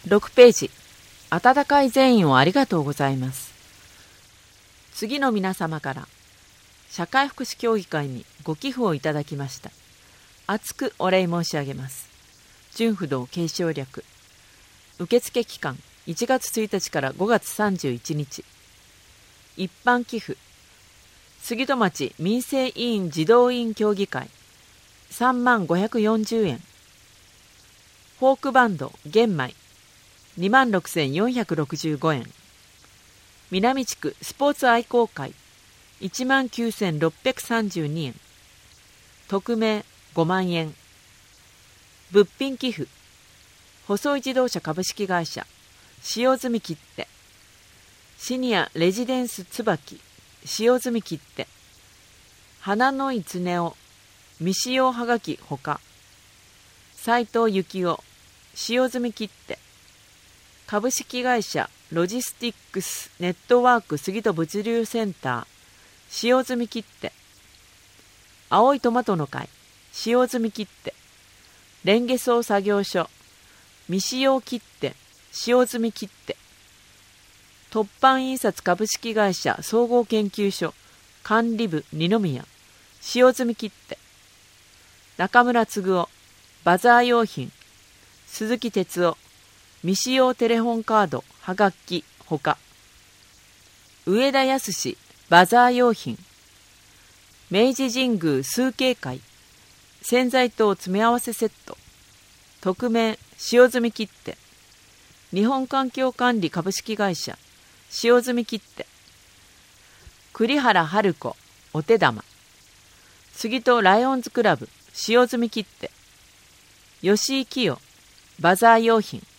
6ページ。温かい善意をありがとうございます。次の皆様から社会福祉協議会にご寄付をいただきました。厚くお礼申し上げます。純不動継承略。受付期間1月1日から5月31日。一般寄付杉戸町民生委員児童委員協議会35,540円。フォークバンド玄米26,465円。南地区スポーツ愛好会19,632円。匿名5万円。物品寄付細井自動車株式会社使用済み切手シニアレジデンス椿使用済み切手花の井常夫未使用はがきほか斉藤幸夫使用済み切手株式会社ロジスティックスネットワーク杉戸物流センター使用済み切手青いトマトの会使用済み切手レンゲソウ作業所未使用切手使用済み切手突版印刷株式会社総合研究所管理部二宮使用済み切手中村嗣夫バザー用品鈴木哲夫未使用テレホンカードはがきほか上田康バザー用品明治神宮崇慶会洗剤等詰め合わせセット匿名使用済み切手日本環境管理株式会社使用済み切手栗原春子お手玉杉戸ライオンズクラブ使用済み切手吉井清バザー用品